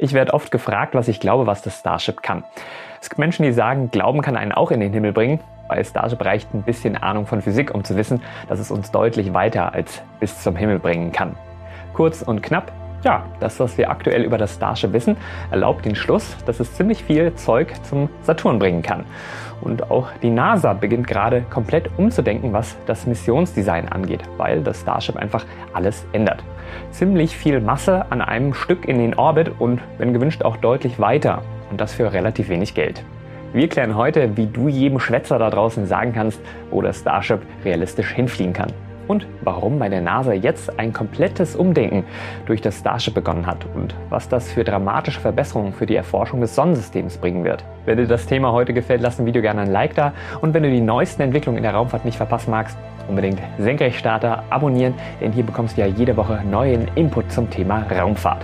Ich werde oft gefragt, was ich glaube, was das Starship kann. Es gibt Menschen, die sagen, Glauben kann einen auch in den Himmel bringen. Bei Starship reicht ein bisschen Ahnung von Physik, um zu wissen, dass es uns deutlich weiter als bis zum Himmel bringen kann. Kurz und knapp, ja, das, was wir aktuell über das Starship wissen, erlaubt den Schluss, dass es ziemlich viel Zeug zum Saturn bringen kann. Und auch die NASA beginnt gerade komplett umzudenken, was das Missionsdesign angeht, weil das Starship einfach alles ändert. Ziemlich viel Masse an einem Stück in den Orbit und, wenn gewünscht, auch deutlich weiter. Und das für relativ wenig Geld. Wir klären heute, wie du jedem Schwätzer da draußen sagen kannst, wo das Starship realistisch hinfliegen kann. Und warum bei der NASA jetzt ein komplettes Umdenken durch das Starship begonnen hat und was das für dramatische Verbesserungen für die Erforschung des Sonnensystems bringen wird. Wenn dir das Thema heute gefällt, lass ein Video gerne ein Like da, und wenn du die neuesten Entwicklungen in der Raumfahrt nicht verpassen magst, unbedingt Senkrechtstarter abonnieren, denn hier bekommst du ja jede Woche neuen Input zum Thema Raumfahrt.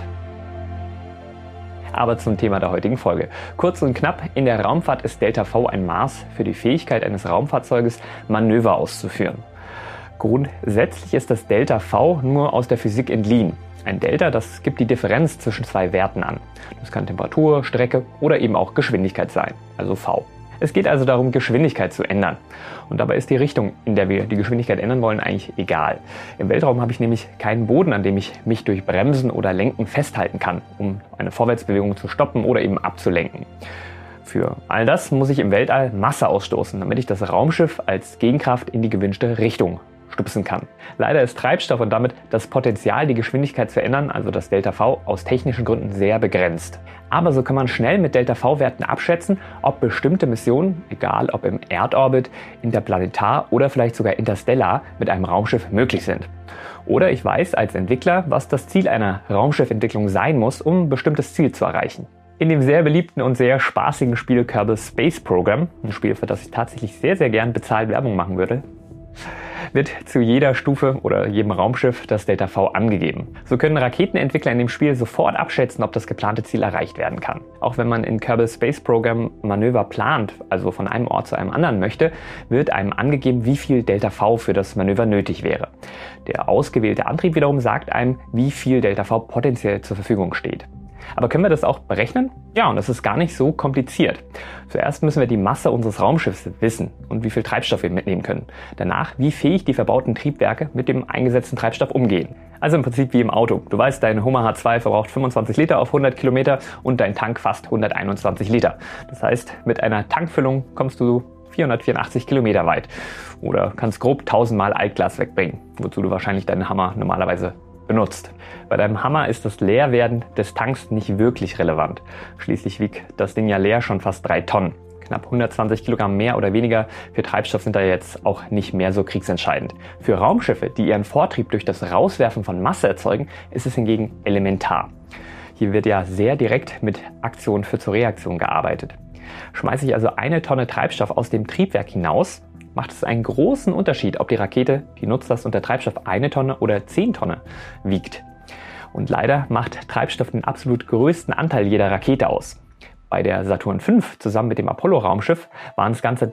Aber zum Thema der heutigen Folge. Kurz und knapp, in der Raumfahrt ist Delta-V ein Maß für die Fähigkeit eines Raumfahrzeuges, Manöver auszuführen. Grundsätzlich ist das Delta-V nur aus der Physik entliehen. Ein Delta, das gibt die Differenz zwischen zwei Werten an. Das kann Temperatur, Strecke oder eben auch Geschwindigkeit sein, also V. Es geht also darum, Geschwindigkeit zu ändern. Und dabei ist die Richtung, in der wir die Geschwindigkeit ändern wollen, eigentlich egal. Im Weltraum habe ich nämlich keinen Boden, an dem ich mich durch Bremsen oder Lenken festhalten kann, um eine Vorwärtsbewegung zu stoppen oder eben abzulenken. Für all das muss ich im Weltall Masse ausstoßen, damit ich das Raumschiff als Gegenkraft in die gewünschte Richtung stupsen kann. Leider ist Treibstoff und damit das Potenzial, die Geschwindigkeit zu ändern, also das Delta-V, aus technischen Gründen sehr begrenzt. Aber so kann man schnell mit Delta-V-Werten abschätzen, ob bestimmte Missionen, egal ob im Erdorbit, interplanetar oder vielleicht sogar interstellar, mit einem Raumschiff möglich sind. Oder ich weiß als Entwickler, was das Ziel einer Raumschiffentwicklung sein muss, um ein bestimmtes Ziel zu erreichen. In dem sehr beliebten und sehr spaßigen Spiel Kerbal Space Program, ein Spiel, für das ich tatsächlich sehr gern bezahlt Werbung machen würde, wird zu jeder Stufe oder jedem Raumschiff das Delta-V angegeben. So können Raketenentwickler in dem Spiel sofort abschätzen, ob das geplante Ziel erreicht werden kann. Auch wenn man in Kerbal Space Program Manöver plant, also von einem Ort zu einem anderen möchte, wird einem angegeben, wie viel Delta-V für das Manöver nötig wäre. Der ausgewählte Antrieb wiederum sagt einem, wie viel Delta-V potenziell zur Verfügung steht. Aber können wir das auch berechnen? Ja, und das ist gar nicht so kompliziert. Zuerst müssen wir die Masse unseres Raumschiffs wissen und wie viel Treibstoff wir mitnehmen können. Danach, wie fähig die verbauten Triebwerke mit dem eingesetzten Treibstoff umgehen. Also im Prinzip wie im Auto. Du weißt, dein Hummer H2 verbraucht 25 Liter auf 100 Kilometer und dein Tank fast 121 Liter. Das heißt, mit einer Tankfüllung kommst du 484 Kilometer weit. Oder kannst grob 1000 Mal Altglas wegbringen, wozu du wahrscheinlich deinen Hammer normalerweise benutzt. Bei deinem Hammer ist das Leerwerden des Tanks nicht wirklich relevant. Schließlich wiegt das Ding ja leer schon fast 3 Tonnen. Knapp 120 Kilogramm mehr oder weniger für Treibstoff sind da jetzt auch nicht mehr so kriegsentscheidend. Für Raumschiffe, die ihren Vortrieb durch das Rauswerfen von Masse erzeugen, ist es hingegen elementar. Hier wird ja sehr direkt mit Aktion führt zur Reaktion gearbeitet. Schmeiße ich also eine Tonne Treibstoff aus dem Triebwerk hinaus, macht es einen großen Unterschied, ob die Rakete, die Nutzlast und der Treibstoff 1 Tonne oder 10 Tonne wiegt. Und leider macht Treibstoff den absolut größten Anteil jeder Rakete aus. Bei der Saturn V zusammen mit dem Apollo-Raumschiff waren es ganze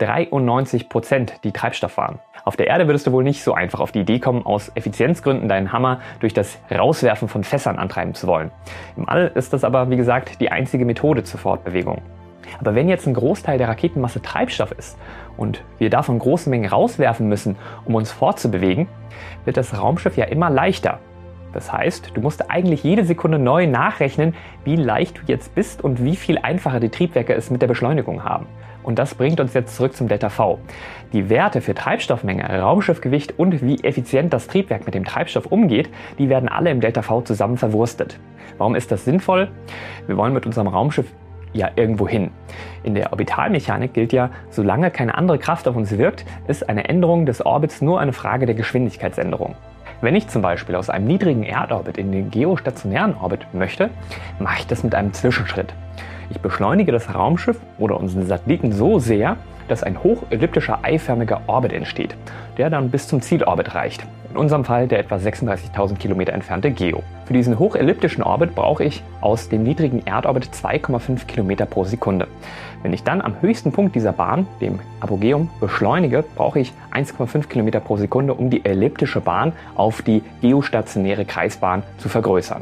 93%, die Treibstoff waren. Auf der Erde würdest du wohl nicht so einfach auf die Idee kommen, aus Effizienzgründen deinen Hammer durch das Rauswerfen von Fässern antreiben zu wollen. Im All ist das aber, wie gesagt, die einzige Methode zur Fortbewegung. Aber wenn jetzt ein Großteil der Raketenmasse Treibstoff ist und wir davon große Mengen rauswerfen müssen, um uns fortzubewegen, wird das Raumschiff ja immer leichter. Das heißt, du musst eigentlich jede Sekunde neu nachrechnen, wie leicht du jetzt bist und wie viel einfacher die Triebwerke es mit der Beschleunigung haben. Und das bringt uns jetzt zurück zum Delta-V. Die Werte für Treibstoffmenge, Raumschiffgewicht und wie effizient das Triebwerk mit dem Treibstoff umgeht, die werden alle im Delta-V zusammen verwurstet. Warum ist das sinnvoll? Wir wollen mit unserem Raumschiff ja irgendwo hin. In der Orbitalmechanik gilt ja, solange keine andere Kraft auf uns wirkt, ist eine Änderung des Orbits nur eine Frage der Geschwindigkeitsänderung. Wenn ich zum Beispiel aus einem niedrigen Erdorbit in den geostationären Orbit möchte, mache ich das mit einem Zwischenschritt. Ich beschleunige das Raumschiff oder unseren Satelliten so sehr, dass ein hochelliptischer eiförmiger Orbit entsteht, der dann bis zum Zielorbit reicht. In unserem Fall der etwa 36.000 Kilometer entfernte GEO. Für diesen hochelliptischen Orbit brauche ich aus dem niedrigen Erdorbit 2,5 Kilometer pro Sekunde. Wenn ich dann am höchsten Punkt dieser Bahn, dem Apogeum, beschleunige, brauche ich 1,5 Kilometer pro Sekunde, um die elliptische Bahn auf die geostationäre Kreisbahn zu vergrößern.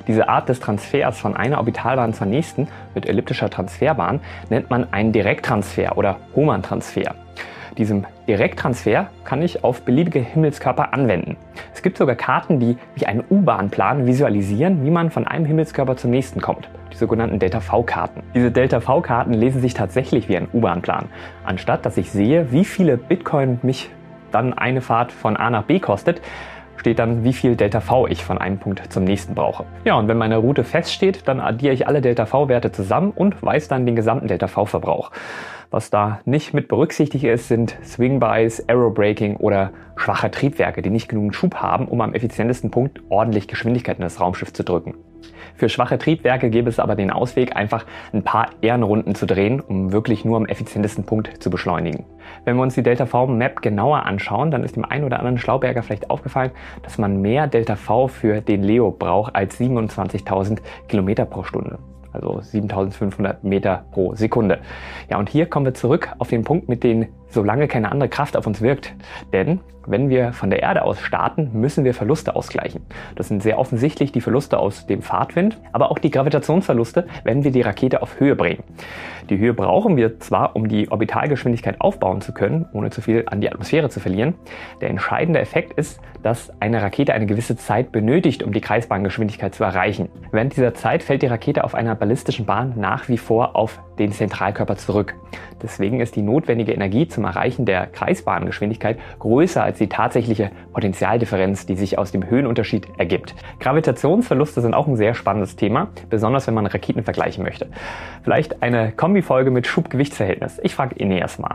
Diese Art des Transfers von einer Orbitalbahn zur nächsten mit elliptischer Transferbahn nennt man einen Direkttransfer oder Hohmann-Transfer. Diesem Direkttransfer kann ich auf beliebige Himmelskörper anwenden. Es gibt sogar Karten, die wie einen U-Bahn-Plan visualisieren, wie man von einem Himmelskörper zum nächsten kommt. Die sogenannten Delta-V-Karten. Diese Delta-V-Karten lesen sich tatsächlich wie ein U-Bahn-Plan. Anstatt dass ich sehe, wie viele Bitcoin mich dann eine Fahrt von A nach B kostet, steht dann, wie viel Delta-V ich von einem Punkt zum nächsten brauche. Ja, und wenn meine Route feststeht, dann addiere ich alle Delta-V-Werte zusammen und weiß dann den gesamten Delta-V-Verbrauch. Was da nicht mit berücksichtigt ist, sind Swing-Bys, Aerobraking oder schwache Triebwerke, die nicht genügend Schub haben, um am effizientesten Punkt ordentlich Geschwindigkeit in das Raumschiff zu drücken. Für schwache Triebwerke gäbe es aber den Ausweg, einfach ein paar Ehrenrunden zu drehen, um wirklich nur am effizientesten Punkt zu beschleunigen. Wenn wir uns die Delta-V-Map genauer anschauen, dann ist dem einen oder anderen Schlauberger vielleicht aufgefallen, dass man mehr Delta-V für den Leo braucht als 27.000 Kilometer pro Stunde. Also 7.500 Meter pro Sekunde. Ja, und hier kommen wir zurück auf den Punkt, mit dem solange keine andere Kraft auf uns wirkt. Denn wenn wir von der Erde aus starten, müssen wir Verluste ausgleichen. Das sind sehr offensichtlich die Verluste aus dem Fahrtwind, aber auch die Gravitationsverluste, wenn wir die Rakete auf Höhe bringen. Die Höhe brauchen wir zwar, um die Orbitalgeschwindigkeit aufbauen zu können, ohne zu viel an die Atmosphäre zu verlieren. Der entscheidende Effekt ist, dass eine Rakete eine gewisse Zeit benötigt, um die Kreisbahngeschwindigkeit zu erreichen. Während dieser Zeit fällt die Rakete auf einer ballistischen Bahn nach wie vor auf den Zentralkörper zurück. Deswegen ist die notwendige Energie zum Erreichen der Kreisbahngeschwindigkeit größer als die tatsächliche Potentialdifferenz, die sich aus dem Höhenunterschied ergibt. Gravitationsverluste sind auch ein sehr spannendes Thema, besonders wenn man Raketen vergleichen möchte. Vielleicht eine Kombifolge mit Schub-Gewichtsverhältnis. Ich frage Eneas mal.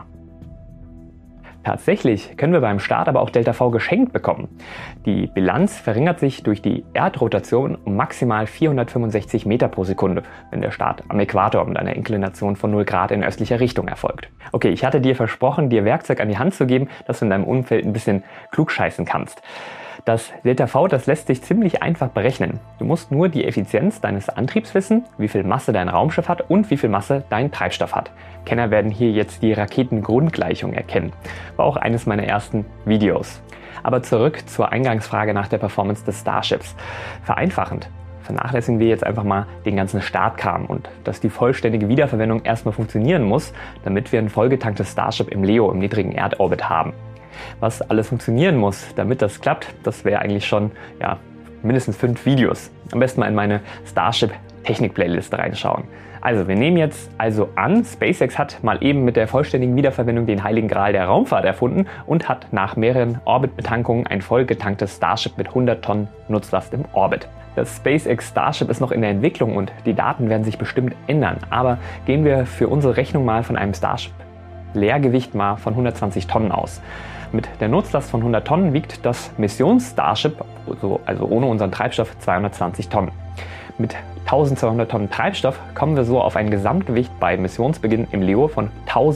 Tatsächlich können wir beim Start aber auch Delta-V geschenkt bekommen. Die Bilanz verringert sich durch die Erdrotation um maximal 465 Meter pro Sekunde, wenn der Start am Äquator mit einer Inklination von 0 Grad in östlicher Richtung erfolgt. Okay, ich hatte dir versprochen, dir Werkzeug an die Hand zu geben, dass du in deinem Umfeld ein bisschen klugscheißen kannst. Das Delta-V, das lässt sich ziemlich einfach berechnen. Du musst nur die Effizienz deines Antriebs wissen, wie viel Masse dein Raumschiff hat und wie viel Masse dein Treibstoff hat. Kenner werden hier jetzt die Raketengrundgleichung erkennen. War auch eines meiner ersten Videos. Aber zurück zur Eingangsfrage nach der Performance des Starships. Vereinfachend vernachlässigen wir jetzt einfach mal den ganzen Startkram und dass die vollständige Wiederverwendung erstmal funktionieren muss, damit wir ein vollgetanktes Starship im LEO im niedrigen Erdorbit haben. Was alles funktionieren muss, damit das klappt, das wäre eigentlich schon mindestens 5 Videos. Am besten mal in meine Starship Technik-Playlist reinschauen. Also wir nehmen jetzt an, SpaceX hat mal eben mit der vollständigen Wiederverwendung den heiligen Gral der Raumfahrt erfunden und hat nach mehreren Orbitbetankungen ein vollgetanktes Starship mit 100 Tonnen Nutzlast im Orbit. Das SpaceX Starship ist noch in der Entwicklung und die Daten werden sich bestimmt ändern. Aber gehen wir für unsere Rechnung mal von einem Starship Leergewicht mal von 120 Tonnen aus. Mit der Nutzlast von 100 Tonnen wiegt das Missions-Starship, also ohne unseren Treibstoff, 220 Tonnen. Mit 1200 Tonnen Treibstoff kommen wir so auf ein Gesamtgewicht bei Missionsbeginn im LEO von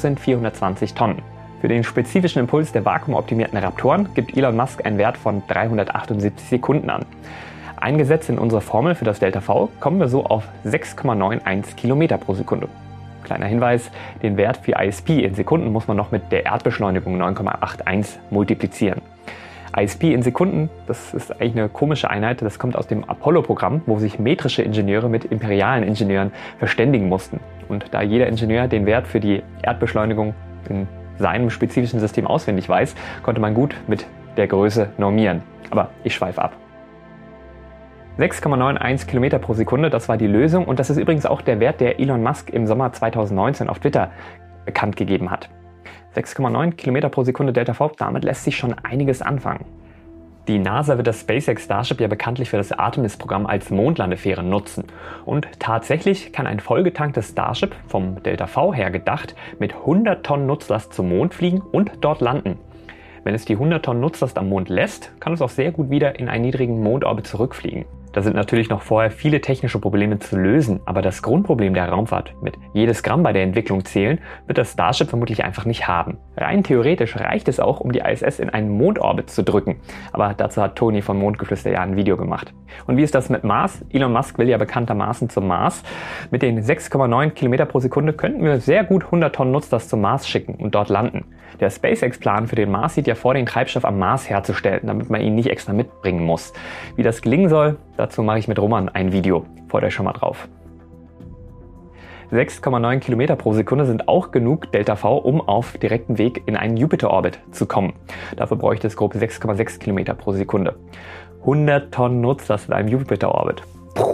1420 Tonnen. Für den spezifischen Impuls der vakuumoptimierten Raptoren gibt Elon Musk einen Wert von 378 Sekunden an. Eingesetzt in unsere Formel für das Delta-V kommen wir so auf 6,91 Kilometer pro Sekunde. Kleiner Hinweis, den Wert für ISP in Sekunden muss man noch mit der Erdbeschleunigung 9,81 multiplizieren. ISP in Sekunden, das ist eigentlich eine komische Einheit, das kommt aus dem Apollo-Programm, wo sich metrische Ingenieure mit imperialen Ingenieuren verständigen mussten. Und da jeder Ingenieur den Wert für die Erdbeschleunigung in seinem spezifischen System auswendig weiß, konnte man gut mit der Größe normieren. Aber ich schweife ab. 6,91 Kilometer pro Sekunde, das war die Lösung und das ist übrigens auch der Wert, der Elon Musk im Sommer 2019 auf Twitter bekannt gegeben hat. 6,9 Kilometer pro Sekunde Delta-V, damit lässt sich schon einiges anfangen. Die NASA wird das SpaceX Starship ja bekanntlich für das Artemis-Programm als Mondlandefähre nutzen. Und tatsächlich kann ein vollgetanktes Starship, vom Delta-V her gedacht, mit 100 Tonnen Nutzlast zum Mond fliegen und dort landen. Wenn es die 100 Tonnen Nutzlast am Mond lässt, kann es auch sehr gut wieder in einen niedrigen Mondorbit zurückfliegen. Da sind natürlich noch vorher viele technische Probleme zu lösen, aber das Grundproblem der Raumfahrt, mit jedes Gramm bei der Entwicklung zählen, wird das Starship vermutlich einfach nicht haben. Rein theoretisch reicht es auch, um die ISS in einen Mondorbit zu drücken, aber dazu hat Toni von Mondgeflüster ja ein Video gemacht. Und wie ist das mit Mars? Elon Musk will ja bekanntermaßen zum Mars. Mit den 6,9 Kilometer pro Sekunde könnten wir sehr gut 100 Tonnen Nutzlast zum Mars schicken und dort landen. Der SpaceX-Plan für den Mars sieht ja vor, den Treibstoff am Mars herzustellen, damit man ihn nicht extra mitbringen muss. Wie das gelingen soll, dazu mache ich mit Roman ein Video. Freut euch schon mal drauf. 6,9 Kilometer pro Sekunde sind auch genug ΔV, um auf direktem Weg in einen Jupiter-Orbit zu kommen. Dafür bräuchte es grob 6,6 Kilometer pro Sekunde. 100 Tonnen Nutzlast in einem Jupiter-Orbit.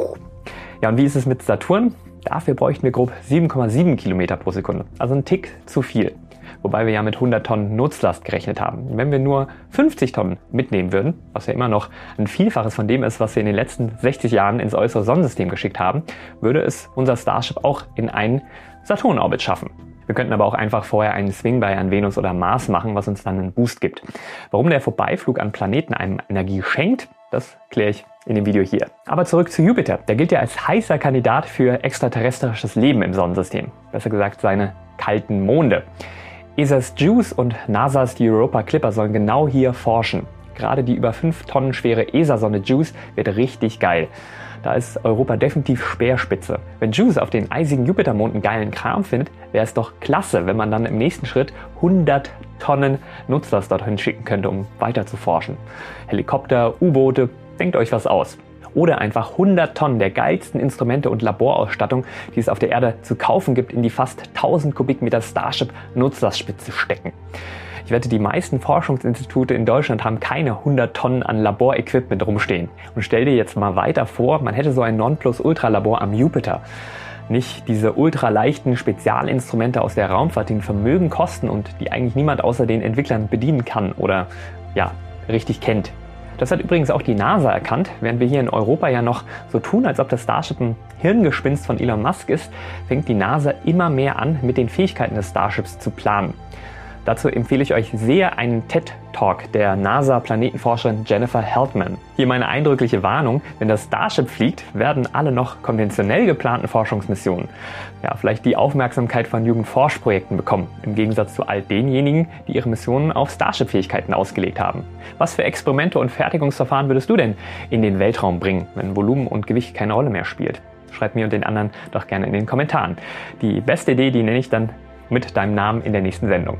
Ja, und wie ist es mit Saturn? Dafür bräuchten wir grob 7,7 Kilometer pro Sekunde. Also ein Tick zu viel. Wobei wir ja mit 100 Tonnen Nutzlast gerechnet haben. Wenn wir nur 50 Tonnen mitnehmen würden, was ja immer noch ein Vielfaches von dem ist, was wir in den letzten 60 Jahren ins äußere Sonnensystem geschickt haben, würde es unser Starship auch in einen Saturn-Orbit schaffen. Wir könnten aber auch einfach vorher einen Swing-By an Venus oder Mars machen, was uns dann einen Boost gibt. Warum der Vorbeiflug an Planeten einem Energie schenkt, das kläre ich in dem Video hier. Aber zurück zu Jupiter. Der gilt ja als heißer Kandidat für extraterrestrisches Leben im Sonnensystem. Besser gesagt seine kalten Monde. ESA's JUICE und NASA's die Europa Clipper sollen genau hier forschen. Gerade die über 5 Tonnen schwere ESA-Sonde JUICE wird richtig geil. Da ist Europa definitiv Speerspitze. Wenn JUICE auf den eisigen Jupitermond einen geilen Kram findet, wäre es doch klasse, wenn man dann im nächsten Schritt 100 Tonnen Nutzlast dorthin schicken könnte, um weiter zu forschen. Helikopter, U-Boote, denkt euch was aus. Oder einfach 100 Tonnen der geilsten Instrumente und Laborausstattung, die es auf der Erde zu kaufen gibt, in die fast 1000 Kubikmeter Starship-Nutzlastspitze stecken. Ich wette, die meisten Forschungsinstitute in Deutschland haben keine 100 Tonnen an Laborequipment rumstehen. Und stell dir jetzt mal weiter vor, man hätte so ein Nonplusultra-Labor am Jupiter. Nicht diese ultraleichten Spezialinstrumente aus der Raumfahrt, die ein Vermögen kosten und die eigentlich niemand außer den Entwicklern bedienen kann oder ja, richtig kennt. Das hat übrigens auch die NASA erkannt. Während wir hier in Europa ja noch so tun, als ob das Starship ein Hirngespinst von Elon Musk ist, fängt die NASA immer mehr an, mit den Fähigkeiten des Starships zu planen. Dazu empfehle ich euch sehr einen TED-Talk der NASA-Planetenforscherin Jennifer Heltman. Hier meine eindrückliche Warnung: Wenn das Starship fliegt, werden alle noch konventionell geplanten Forschungsmissionen vielleicht die Aufmerksamkeit von Jugendforschprojekten bekommen, im Gegensatz zu all denjenigen, die ihre Missionen auf Starship-Fähigkeiten ausgelegt haben. Was für Experimente und Fertigungsverfahren würdest du denn in den Weltraum bringen, wenn Volumen und Gewicht keine Rolle mehr spielt? Schreib mir und den anderen doch gerne in den Kommentaren. Die beste Idee, die nenne ich dann mit deinem Namen in der nächsten Sendung.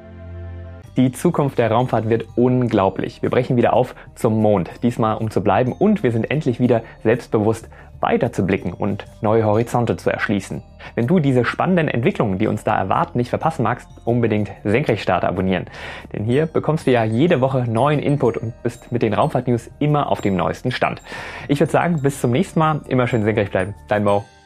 Die Zukunft der Raumfahrt wird unglaublich. Wir brechen wieder auf zum Mond, diesmal um zu bleiben, und wir sind endlich wieder selbstbewusst weiter zu blicken und neue Horizonte zu erschließen. Wenn du diese spannenden Entwicklungen, die uns da erwarten, nicht verpassen magst, unbedingt Senkrechtstarter abonnieren. Denn hier bekommst du ja jede Woche neuen Input und bist mit den Raumfahrt-News immer auf dem neuesten Stand. Ich würde sagen, bis zum nächsten Mal. Immer schön senkrecht bleiben. Dein Mo.